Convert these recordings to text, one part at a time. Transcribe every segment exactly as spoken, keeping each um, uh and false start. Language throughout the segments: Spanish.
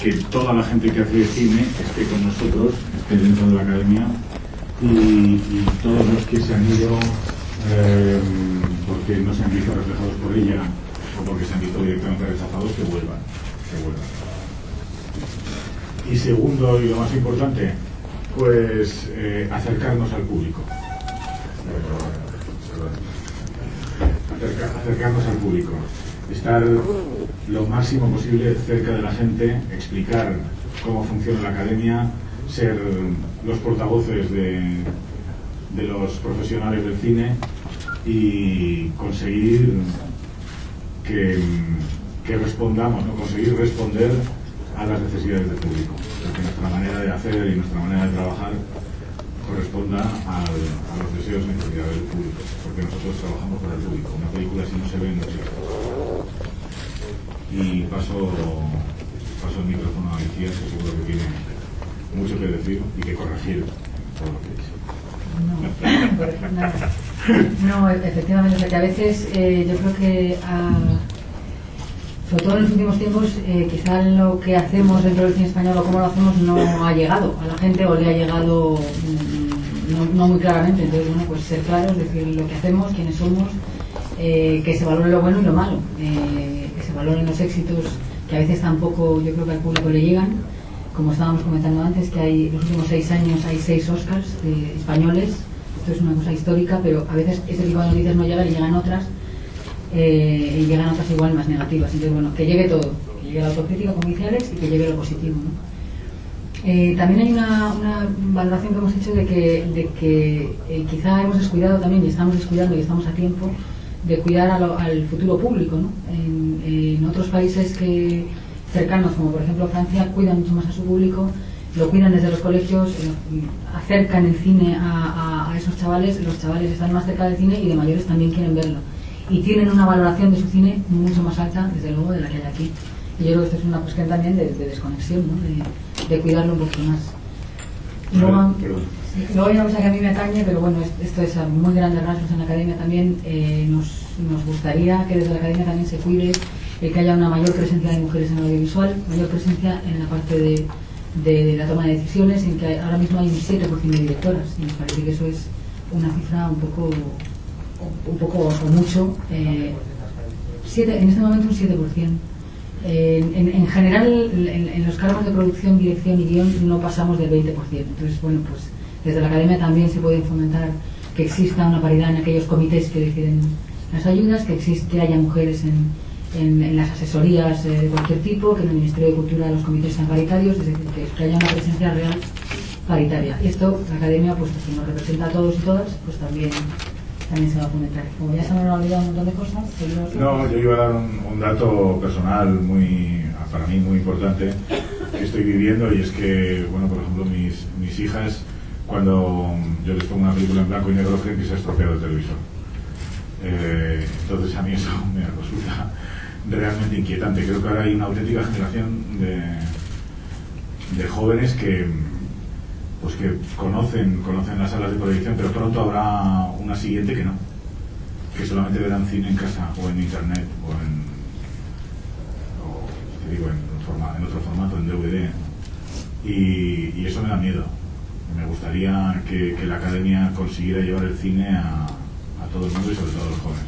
que toda la gente que hace cine esté con nosotros, esté dentro de la academia, y, y todos los que se han ido eh, porque no se han visto reflejados por ella o porque se han visto directamente rechazados, que vuelvan, que vuelvan. Y segundo, y lo más importante, pues eh, acercarnos al público. Acerca, acercarnos al público. Estar lo máximo posible cerca de la gente, explicar cómo funciona la academia, ser los portavoces de, de los profesionales del cine y conseguir que, que respondamos, ¿no? Conseguir responder a las necesidades del público, que nuestra manera de hacer y nuestra manera de trabajar corresponda al, a los deseos y necesidades del público, porque nosotros trabajamos para el público. Una película, si no se ve, no existe. Y paso, paso el micrófono a Alicia, que seguro que tiene mucho que decir y que corregir todo lo que dice. No, corregir nada. No, efectivamente, o sea que a veces eh, yo creo que a, sobre todo en los últimos tiempos, eh, quizá lo que hacemos dentro del cine español o cómo lo hacemos no ha llegado a la gente o le ha llegado no, no muy claramente. Entonces, bueno, pues ser claros, decir lo que hacemos, quiénes somos, eh, que se valore lo bueno y lo malo, eh, que se valoren los éxitos que a veces tampoco yo creo que al público le llegan, como estábamos comentando antes, que hay los últimos seis años hay seis Oscars eh, españoles. Esto es una cosa histórica, pero a veces ese tipo de noticias no llegan y llegan otras. Eh, y llegan otras igual más negativas. Entonces, bueno, que llegue todo, que llegue la autocrítica como iniciales y que llegue lo positivo, ¿no? Eh, también hay una, una valoración que hemos hecho de que, de que eh, quizá hemos descuidado también, y estamos descuidando y estamos a tiempo de cuidar a lo, al futuro público, ¿no? En, en otros países que cercanos, como por ejemplo Francia, cuidan mucho más a su público, lo cuidan desde los colegios, eh, acercan el cine a, a, a esos chavales, los chavales están más cerca del cine y de mayores también quieren verlo. Y tienen una valoración de su cine mucho más alta, desde luego, de la que hay aquí. Y yo creo que esto es una cuestión también de, de desconexión, ¿no? de, de cuidarlo un poquito más. Y luego, sí, luego hay una cosa que a mí me atañe, pero bueno, esto es a muy grandes rasgos en la academia también. Eh, nos, nos gustaría que desde la academia también se cuide el que haya una mayor presencia de mujeres en el audiovisual, mayor presencia en la parte de, de, de la toma de decisiones, en que hay, ahora mismo hay un siete por ciento de directoras, y nos parece que eso es una cifra un poco... un poco o mucho, eh, siete, en este momento un siete por ciento. Eh, en, en general, en, en los cargos de producción, dirección y guión no pasamos del veinte por ciento. Entonces, bueno, pues desde la academia también se puede fomentar que exista una paridad en aquellos comités que deciden las ayudas, que existe, que haya mujeres en, en, en las asesorías eh, de cualquier tipo, que en el Ministerio de Cultura los comités sean paritarios, es decir, que, que haya una presencia real paritaria. Y esto, la academia, pues que nos representa a todos y todas, pues también también se va a fomentar. Como ya se me han olvidado un montón de cosas, no, yo iba a dar un, un dato personal muy, para mí muy importante que estoy viviendo, y es que, bueno, por ejemplo, mis, mis hijas, cuando yo les pongo una película en blanco y negro, creen que se ha estropeado el televisor. Eh, entonces a mí eso me resulta realmente inquietante. Creo que ahora hay una auténtica generación de, de jóvenes que pues que conocen, conocen las salas de proyección, pero pronto habrá una siguiente que no, que solamente verán cine en casa o en internet o en, o, te digo, en, forma, en otro formato, en D V D, y, y eso me da miedo. Me gustaría que, que la academia consiguiera llevar el cine a, a todo el mundo y sobre todo a los jóvenes.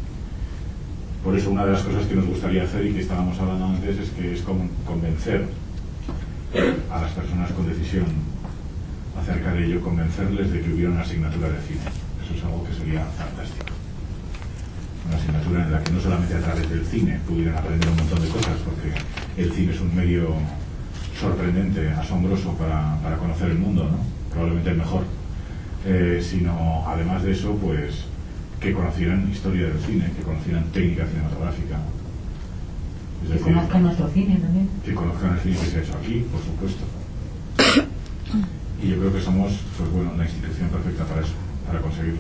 Por eso una de las cosas que nos gustaría hacer y que estábamos hablando antes es que es como convencer a las personas con decisión acerca de ello, convencerles de que hubiera una asignatura de cine. Eso es algo que sería fantástico. Una asignatura en la que no solamente a través del cine pudieran aprender un montón de cosas, porque el cine es un medio sorprendente, asombroso para, para conocer el mundo, ¿no? Probablemente el mejor, eh, sino además de eso, pues que conocieran historia del cine, que conocieran técnica cinematográfica. Es decir, que conozcan nuestro cine también. Que conozcan el cine que se ha hecho aquí, por supuesto. Y yo creo que somos, pues bueno, la institución perfecta para eso, para conseguirlo.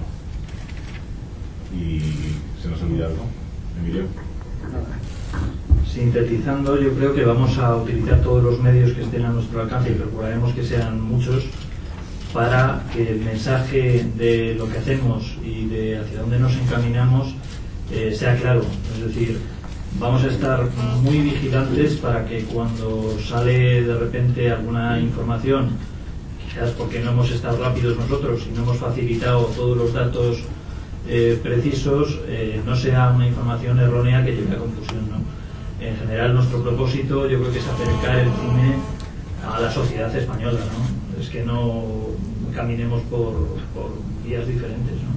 Y se nos olvida algo, Emilio. Sintetizando, yo creo que vamos a utilizar todos los medios que estén a nuestro alcance y procuraremos que sean muchos para que el mensaje de lo que hacemos y de hacia dónde nos encaminamos eh, sea claro. Es decir, vamos a estar muy vigilantes para que cuando sale de repente alguna información, quizás porque no hemos estado rápidos nosotros y no hemos facilitado todos los datos eh, precisos, eh, no sea una información errónea que lleve a confusión, ¿no? En general nuestro propósito yo creo que es acercar el cine a la sociedad española, ¿no? Es que no caminemos por, por vías diferentes, ¿no?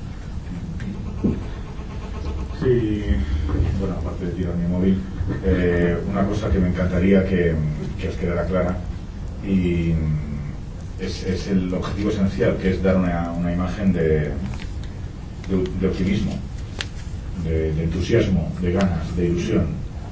Sí, bueno, aparte de tirar mi móvil, eh, una cosa que me encantaría que, que os quedara clara y es, es el objetivo esencial, que es dar una, una imagen de, de, de optimismo, de, de entusiasmo, de ganas, de ilusión,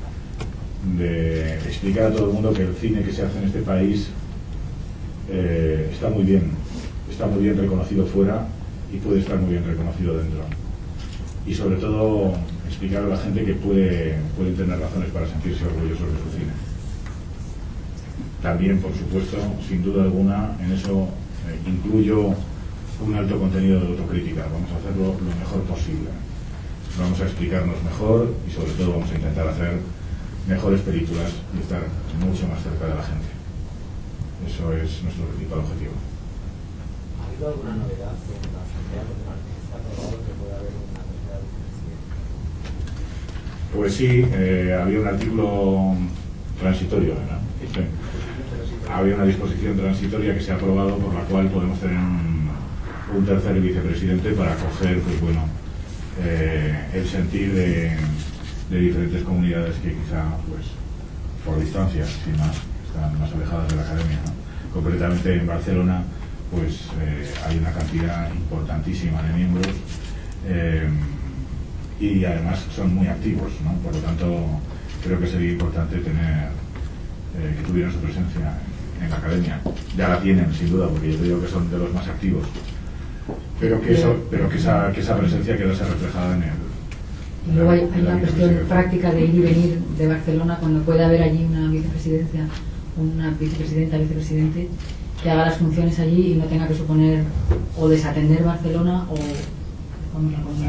de explicar a todo el mundo que el cine que se hace en este país eh, está muy bien, está muy bien reconocido fuera y puede estar muy bien reconocido dentro. Y sobre todo explicar a la gente que puede, puede tener razones para sentirse orgullosos de su cine. También, por supuesto, sin duda alguna, en eso eh, incluyo un alto contenido de autocrítica. Vamos a hacerlo lo mejor posible. Vamos a explicarnos mejor y sobre todo vamos a intentar hacer mejores películas y estar mucho más cerca de la gente. Eso es nuestro principal objetivo. ¿Ha habido alguna novedad en la asamblea de artistas robados que pueda haber una tercera vicepresidenta? Pues sí, eh, había un artículo transitorio, ¿verdad? Sí. Había una disposición transitoria que se ha aprobado por la cual podemos tener un, un tercer vicepresidente para coger, pues bueno, eh, el sentir de, de diferentes comunidades que quizá, pues, por distancia, sin más, están más alejadas de la academia, ¿no? Concretamente en Barcelona, pues eh, hay una cantidad importantísima de miembros eh, y además son muy activos, ¿no? Por lo tanto, creo que sería importante tener eh, que tuvieran su presencia en, en la academia. Ya la tienen, sin duda, porque yo te digo que son de los más activos, pero que eso, pero que esa, que esa presencia quedase reflejada en el. Y luego hay, hay una cuestión práctica de ir y venir de Barcelona cuando puede haber allí una vicepresidencia, una vicepresidenta, vicepresidente, que haga las funciones allí y no tenga que suponer o desatender Barcelona o vamos la comunidad.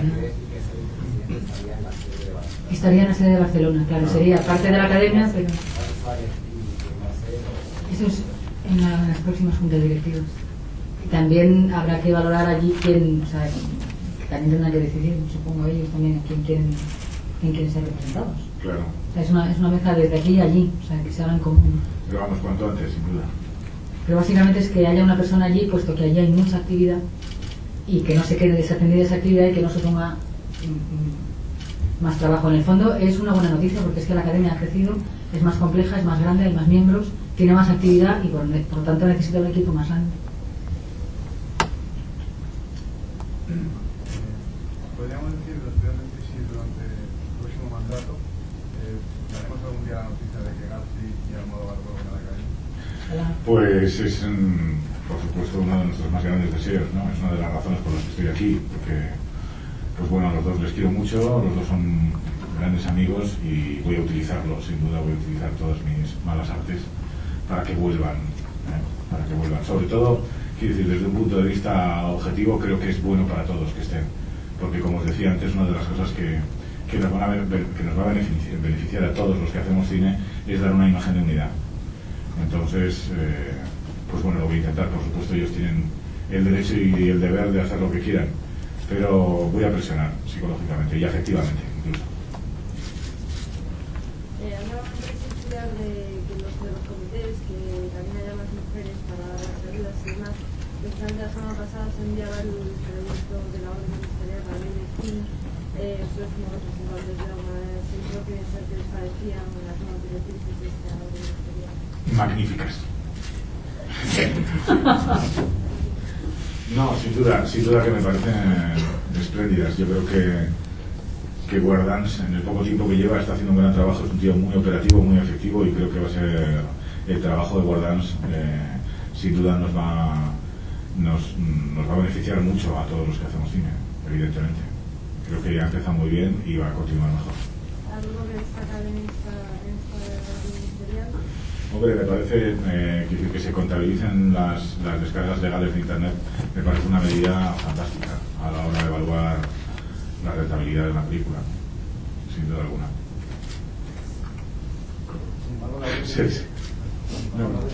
Estaría en la sede de Barcelona, claro, sería parte de la academia, pero eso es en, la, en las próximas juntas directivas. Y también habrá que valorar allí quién, o sea, que también tendrán que decidir, supongo ellos también, quién quieren, quién quieren ser representados. Claro. O sea, es una, es una mezcla desde aquí y allí, o sea, que se haga en común. Pero vamos, cuanto antes, sin duda. Pero básicamente es que haya una persona allí, puesto que allí hay mucha actividad y que no se quede desatendida esa actividad y que no se ponga mm, más trabajo. En el fondo es una buena noticia porque es que la academia ha crecido, es más compleja, es más grande, hay más miembros, tiene más actividad y por, por lo tanto necesita un equipo más grande. Podríamos decir, especialmente si durante el próximo mandato eh, daremos algún día la noticia de que García y Almodóvar vuelvan a la academia. Pues es, mm, por supuesto, uno de nuestros más grandes deseos, ¿no? Es una de las razones por las que estoy aquí, porque, pues bueno, a los dos les quiero mucho, los dos son grandes amigos y voy a utilizarlo, sin duda voy a utilizar todas mis malas artes para que vuelvan, ¿eh? para que vuelvan. Sobre todo, quiero decir, desde un punto de vista objetivo, creo que es bueno para todos que estén, porque como os decía antes, una de las cosas que, que, nos, van a, que nos va a beneficiar, beneficiar a todos los que hacemos cine es dar una imagen de unidad. Entonces, eh, pues bueno, lo voy a intentar. Por supuesto, ellos tienen el derecho y el deber de hacer lo que quieran, pero voy a presionar psicológicamente y afectivamente incluso. Eh, hablaban de estudiar de, de, los, de los comités, que también haya más mujeres para las ayudas y demás. Precisamente la semana pasada se enviaba el proyecto de la orden ministerial a la ley de cine. Eh, ustedes como representantes de la centro, que es el que les parecían las nuevas directrices de esta orden ministerial. Magníficas. No, sin duda, sin duda que me parecen espléndidas. Yo creo que, que Guardans, en el poco tiempo que lleva, está haciendo un gran trabajo. Es un tío muy operativo, muy efectivo y creo que va a ser el trabajo de Guardans, eh, sin duda nos va, nos, nos va a beneficiar mucho a todos los que hacemos cine, evidentemente. Creo que ya ha empezado muy bien y va a continuar mejor. ¿Algo que destacar en esta, en esta orden ministerial? Hombre, me parece eh, que, que se contabilicen las, las descargas legales de Internet, me parece una medida fantástica a la hora de evaluar la rentabilidad de una película, sin duda alguna. Sí, sí. No, no.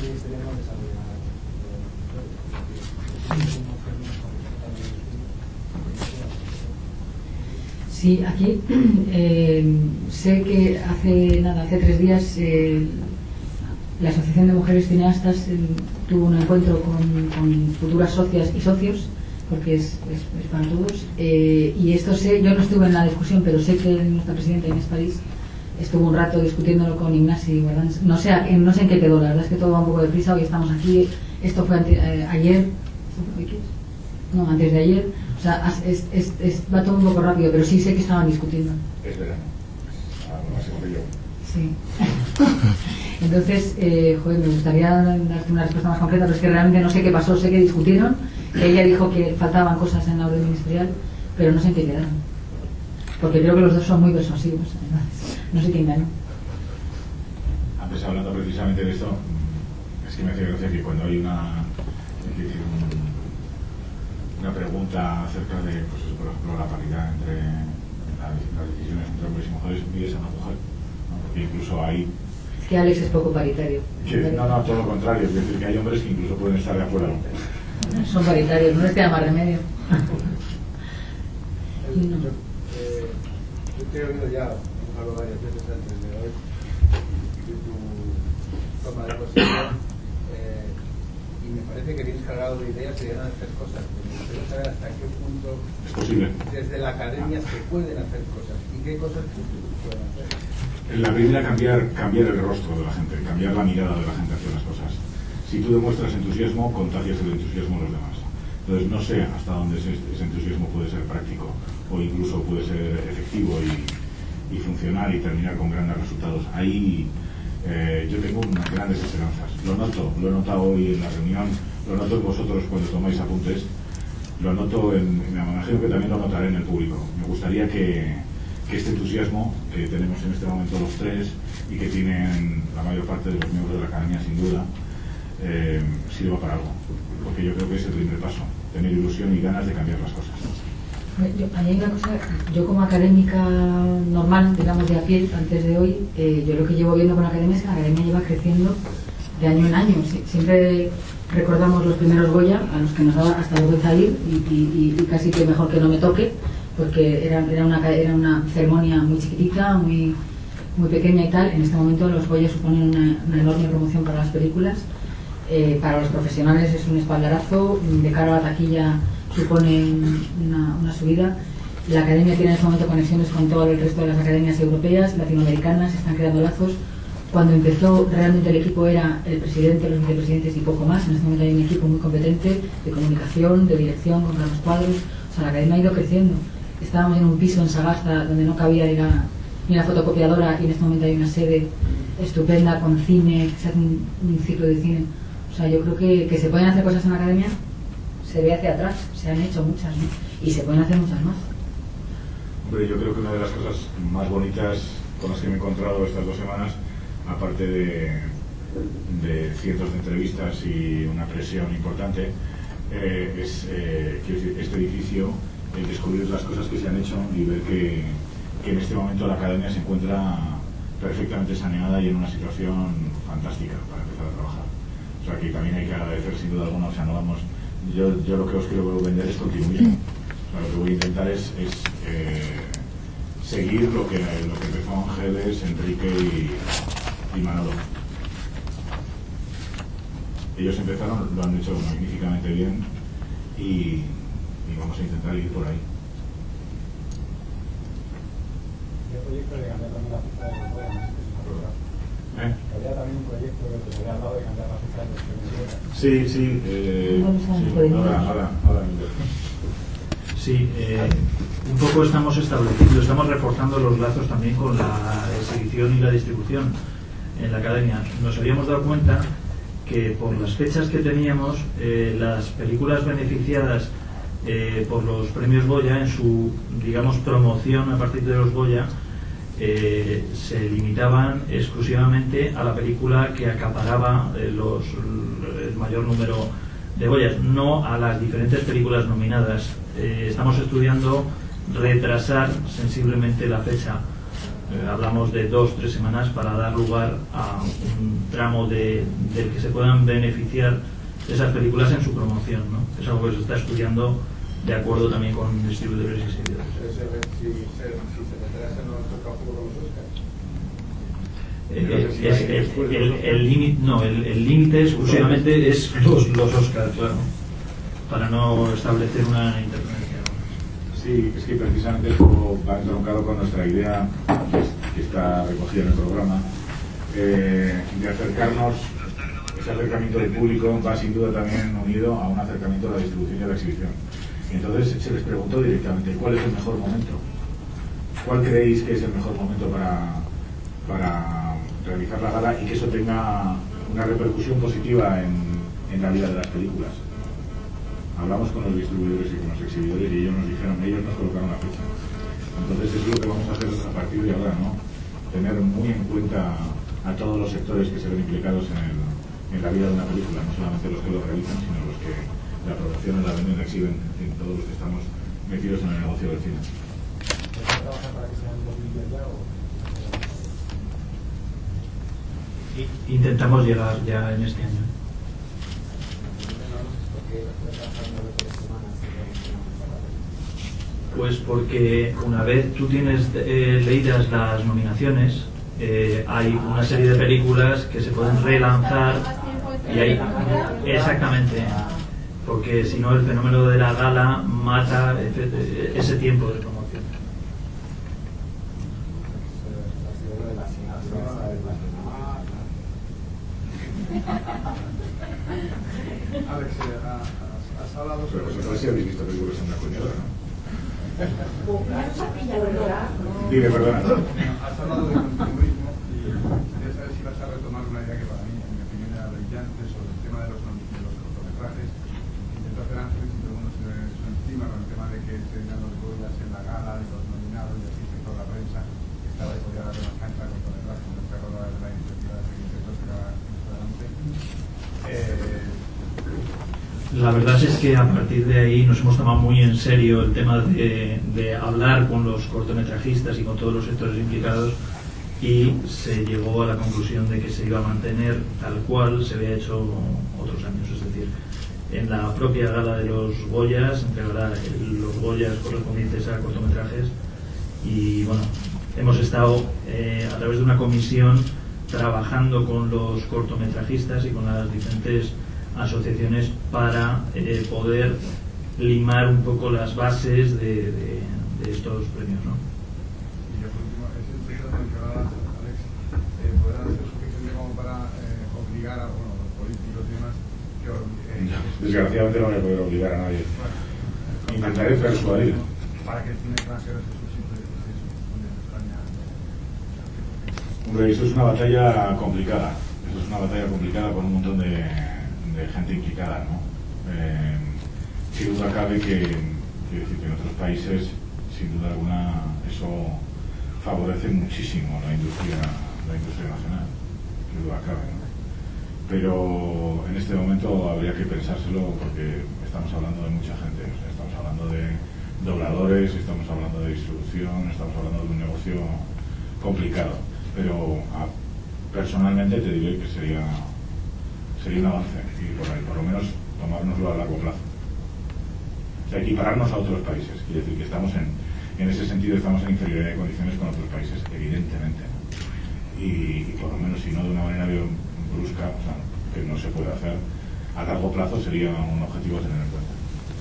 Sí, aquí eh, sé que hace nada, hace tres días eh, la Asociación de Mujeres Cineastas eh, tuvo un encuentro con, con futuras socias y socios, porque es, es, es para todos, eh, y esto sé, yo no estuve en la discusión, pero sé que nuestra presidenta Inés París estuvo un rato discutiéndolo con Ignasi Guardans. No sé, no sé en qué quedó, la verdad es que todo va un poco deprisa, hoy estamos aquí, esto fue ante, eh, ayer, no, antes de ayer, o sea, es, es, es, va todo un poco rápido, pero sí sé que estaban discutiendo. Es verano, más seguro yo. Sí. Entonces, eh, joder, me gustaría darte una respuesta más concreta, pero es que realmente no sé qué pasó, sé que discutieron, que ella dijo que faltaban cosas en la orden ministerial, pero no sé en qué quedaron. Porque creo que los dos son muy persuasivos, además. No sé quién ganó. Antes hablando precisamente de esto, es que me hace gracia que cuando hay una, una pregunta acerca de, pues eso, por ejemplo, la paridad entre la, las decisiones entre hombres y mujeres, mides a una mujer, ¿no? Porque incluso hay... Es que Alex es poco paritario. Que, no, no, todo lo contrario, es decir, que hay hombres que incluso pueden estar de acuerdo. Son paritarios, no les queda más remedio. El, yo, eh, yo te he oído ya, hemos hablado varias veces antes de hoy, de tu toma de posición, eh, y me parece que vienes cargado de ideas y de ganas de hacer cosas. Me gustaría saber hasta qué punto Es posible. desde la academia se pueden hacer cosas y qué cosas se pueden hacer. La primera, cambiar, cambiar el rostro de la gente, cambiar la mirada de la gente hacia las cosas. Si tú demuestras entusiasmo, contagias el entusiasmo a los demás. Entonces no sé hasta dónde ese, ese entusiasmo puede ser práctico o incluso puede ser efectivo y, y funcionar y terminar con grandes resultados. Ahí eh, yo tengo unas grandes esperanzas. Lo noto, lo he notado hoy en la reunión, lo noto en vosotros cuando tomáis apuntes, lo noto en, me imagino que también lo notaré en el público. Me gustaría que, que este entusiasmo que tenemos en este momento los tres y que tienen la mayor parte de los miembros de la academia sin duda, eh, sirva para algo, porque yo creo que es el primer paso, tener ilusión y ganas de cambiar las cosas. Yo, hay una cosa, yo como académica normal, digamos de a pie, antes de hoy, eh, yo lo que llevo viendo con la academia es que la academia lleva creciendo de año en año. Sie siempre recordamos los primeros Goya, a los que nos daba hasta vergüenza ir, y, y, y casi que mejor que no me toque, porque era, era, una, era una ceremonia muy chiquitita, muy, muy pequeña y tal. En este momento los Goya suponen una, una enorme promoción para las películas. Eh, para los profesionales es un espaldarazo, de cara a la taquilla supone una, una subida. La academia tiene en este momento conexiones con todo el resto de las academias europeas, latinoamericanas, se están creando lazos. Cuando empezó realmente el equipo era el presidente, los vicepresidentes y poco más. En este momento hay un equipo muy competente de comunicación, de dirección, con Carlos Cuadros. O sea, la academia ha ido creciendo. Estábamos en un piso en Sagasta donde no cabía ni la, ni la fotocopiadora, y en este momento hay una sede estupenda con cine, se hace un, un ciclo de cine. O sea, yo creo que, que se pueden hacer cosas en la academia, se ve hacia atrás, se han hecho muchas, ¿no? Y se pueden hacer muchas más. Hombre, yo creo que una de las cosas más bonitas con las que me he encontrado estas dos semanas, aparte de, de cientos de entrevistas y una presión importante, eh, es eh, quiero decir, este edificio, el descubrir las cosas que se han hecho y ver que, que en este momento la academia se encuentra perfectamente saneada y en una situación fantástica para empezar a trabajar. O sea, que también hay que agradecer sin duda alguna. O sea, no vamos, yo, yo lo que os quiero vender es continuismo. O sea, lo que voy a intentar es, es eh, seguir lo que, lo que empezó Ángeles, Enrique y, y Manolo. Ellos empezaron, lo han hecho magníficamente bien y, y vamos a intentar ir por ahí. ¿Qué proyecto de cambiar también la fecha de los Goya? ¿Eh? Había también un proyecto que se había hablado de cambiar la fecha de los premios. Sí, sí, eh, sí, ahora, ahora, ahora. Sí, eh, un poco estamos estableciendo, estamos reforzando los lazos también con la exhibición y la distribución en la academia. Nos habíamos dado cuenta que por las fechas que teníamos, eh, las películas beneficiadas eh, por los premios Goya, en su, digamos, promoción a partir de los Goya, Eh, se limitaban exclusivamente a la película que acaparaba eh, los, el mayor número de Goyas, no a las diferentes películas nominadas. Eh, estamos estudiando retrasar sensiblemente la fecha Eh, hablamos de dos, tres semanas para dar lugar a un tramo de, del que se puedan beneficiar esas películas en su promoción, ¿no? Es algo que se está estudiando de acuerdo también con distribuidores y exhibidores. Si se, si se, si se retrasan, no toca juego con los Oscars. Eh, es, el, el, el límite no el el límite exclusivamente es los, los Oscars, claro, para no establecer una interferencia. Sí, es que precisamente esto va entroncado con nuestra idea, que, es, que está recogida en el programa, eh, de acercarnos. Ese acercamiento del público va sin duda también unido a un acercamiento a la distribución y a la exhibición. Y entonces se les preguntó directamente, ¿cuál es el mejor momento? ¿Cuál creéis que es el mejor momento para, para realizar la gala y que eso tenga una repercusión positiva en, en la vida de las películas? Hablamos con los distribuidores y con los exhibidores y ellos nos dijeron, ellos nos colocaron la fecha. Entonces es lo que vamos a hacer a partir de ahora, ¿no? Tener muy en cuenta a todos los sectores que se ven implicados en, el, en la vida de una película, no solamente los que lo realizan, sino los que la producción, la venden, la exhiben, en fin, todos los que estamos metidos en el negocio del cine. Intentamos llegar ya en este año. Pues porque una vez tú tienes eh, leídas las nominaciones, eh, hay una serie de películas que se pueden relanzar y hay exactamente, porque si no el fenómeno de la gala mata ese tiempo de promoción. Alex, has hablado Pero vosotros sí habéis visto películas en blanco y negro, ¿no? Dime, perdona. Has hablado de consumismo y quería saber si vas a retomar una idea que para mí, en mi opinión, era brillante sobre el tema de los, de los cortometrajes. Intento hacer Ángeles y todo el mundo se ve eso encima con el tema de que se dan los goyas en la gala, de los nominados y así, toda la prensa que estaba y podía darle más cancha al cortometraje, con esta roda de la iniciativa de que intentó sacar adelante. Eh, La verdad es que a partir de ahí nos hemos tomado muy en serio el tema de, de hablar con los cortometrajistas y con todos los sectores implicados y se llegó a la conclusión de que se iba a mantener tal cual se había hecho otros años, es decir, en la propia gala de los Goyas se entregará los Goyas correspondientes a cortometrajes y bueno, hemos estado eh, a través de una comisión trabajando con los cortometrajistas y con las diferentes asociaciones para eh, poder limar un poco las bases de, de, de estos premios, ¿no? Y yo por último, ese proceso del que hablabas, Alex, eh, podrá ser suficiente como para eh, obligar a bueno, los políticos y demás que eh, desgraciadamente no voy a poder obligar a nadie. Intentaré persuadir. Para que el cine extranjero se suscite en España. Hombre, eso es una batalla complicada. Eso es una batalla complicada con un montón de, de gente implicada, ¿no? Eh, sin duda cabe que, quiero decir que en otros países, sin duda alguna, eso favorece muchísimo la industria, la industria nacional, sin duda cabe, ¿no? Pero en este momento habría que pensárselo porque estamos hablando de mucha gente, o sea, estamos hablando de dobladores, estamos hablando de distribución, estamos hablando de un negocio complicado, pero a, personalmente te diré que sería sería un avance y por, ahí, por lo menos tomárnoslo a largo plazo, o sea, equipararnos a otros países, quiere decir que estamos en, en ese sentido estamos en inferioridad de condiciones con otros países, evidentemente, y, y por lo menos si no de una manera brusca, o sea, que no se puede hacer a largo plazo, sería un objetivo a tener en cuenta.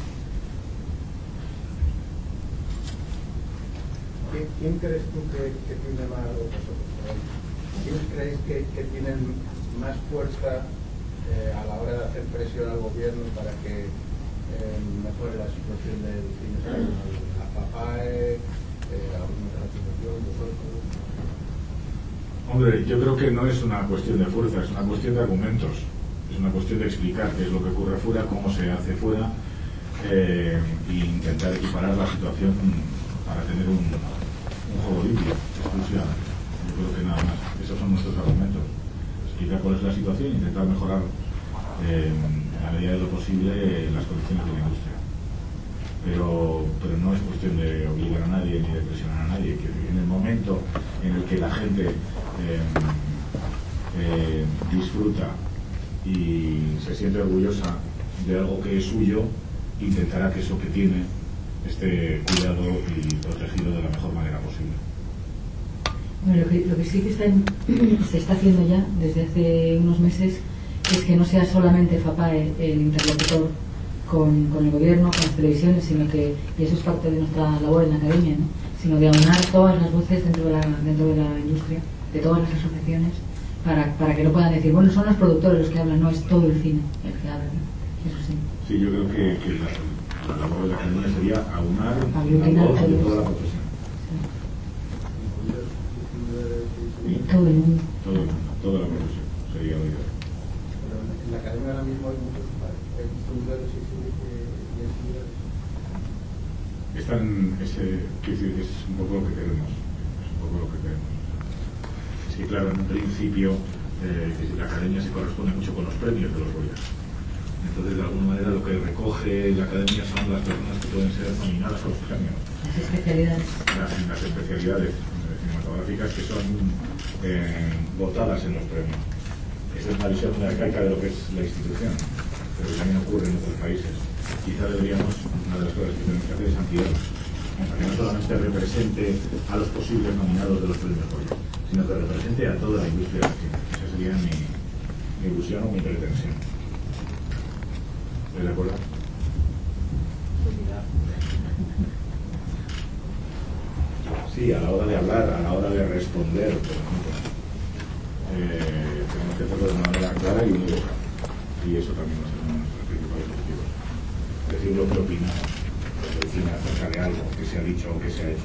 ¿Quién crees tú que, que tiene más, o vosotros, ¿quiénes creéis que, que tienen más fuerza eh, a la hora de hacer presión al gobierno para que eh, mejore la situación del cine español? ¿A FAPAE, eh, a alguna otra situación, vosotros? Hombre, yo creo que no es una cuestión de fuerza, es una cuestión de argumentos, es una cuestión de explicar qué es lo que ocurre fuera, cómo se hace fuera eh, e intentar equiparar la situación para tener un, un juego limpio, exclusivamente. Yo creo que nada más, esos son nuestros argumentos, explicar cuál es la situación e intentar mejorar eh, en la medida de lo posible las condiciones de la industria. pero, pero no es cuestión de obligar a nadie ni de presionar a nadie. Que en el momento en el que la gente eh, eh, disfruta y se siente orgullosa de algo que es suyo, intentará que eso que tiene esté cuidado y protegido de la mejor manera posible. Bueno, lo, que, lo que sí que está en, se está haciendo ya desde hace unos meses es que no sea solamente FAPAE el interlocutor con, con el gobierno, con las televisiones, sino que, y eso es parte de nuestra labor en la academia, ¿no? Sino de aunar todas las voces dentro de la, dentro de la industria, de todas las asociaciones, para, para que no puedan decir, bueno, son los productores los que hablan, no, es todo el cine el que habla, ¿no? Eso sí. Sí, yo creo que, que la, la labor de la academia sería aunar Aglutinar la voz de todos. toda la profesión. Sí. Todo el mundo. Todo el mundo, toda la profesión sería lo ideal. Pero en la academia ahora mismo hay muchos hay distribuidores y distribuidores. Están, ese, quiero decir, es un poco lo que queremos. Es un poco lo que queremos. Es que, claro, en un principio, eh, la academia se corresponde mucho con los premios de los Goya. Entonces, de alguna manera, lo que recoge la academia son las personas que pueden ser nominadas a los premios. Las especialidades. Las, las especialidades cinematográficas que son eh, votadas en los premios. Esa es una visión muy arcaica de lo que es la institución, pero también ocurre en otros países. Quizá deberíamos, una de las cosas que tenemos que hacer es ampliarlo, para que no solamente represente a los posibles nominados de los premios Goya, sino que represente a toda la industria del cine. Esa sería mi, mi ilusión o mi pretensión. ¿Estás de acuerdo? Sí, a la hora de hablar, a la hora de responder, por ejemplo, eh, tenemos que hacerlo de una manera clara y unívoca. Y eso también va a ser uno de nuestros principales objetivos. Decir lo que opinamos, lo que opina acerca de algo que se ha dicho o que se ha hecho.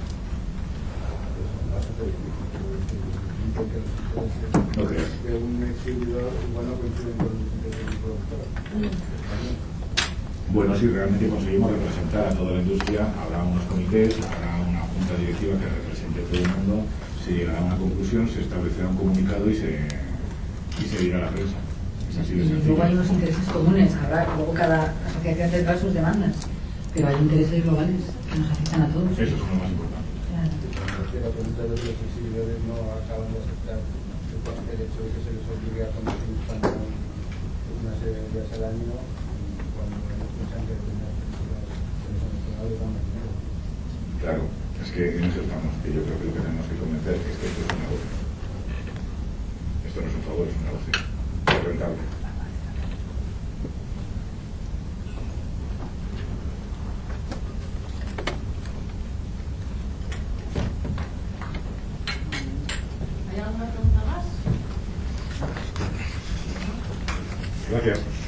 No creas. Que un exhibidor igual no coincide con los intereses del productor. Bueno, si realmente conseguimos representar a toda la industria, habrá unos comités, habrá una junta directiva que represente a todo el mundo, se llegará a una conclusión, se establecerá un comunicado y se, y se dirá a la prensa. Es así de Y sencillo. luego hay unos intereses comunes, habrá, luego cada asociación tendrá sus demandas, pero hay intereses globales que nos afectan a todos. Eso es lo más importante. Claro. La pregunta de los exhibidores no acaban de aceptar el hecho de que se les obligue a conducir una serie de días al año cuando ellos piensan que determinadas películas se les han estrenado y dan más dinero. Claro, es que en eso estamos, que yo creo que lo que tenemos que convencer es que esto es un negocio. Esto no es un favor, es un negocio. Es rentable. ¿Hay alguna pregunta más? Gracias.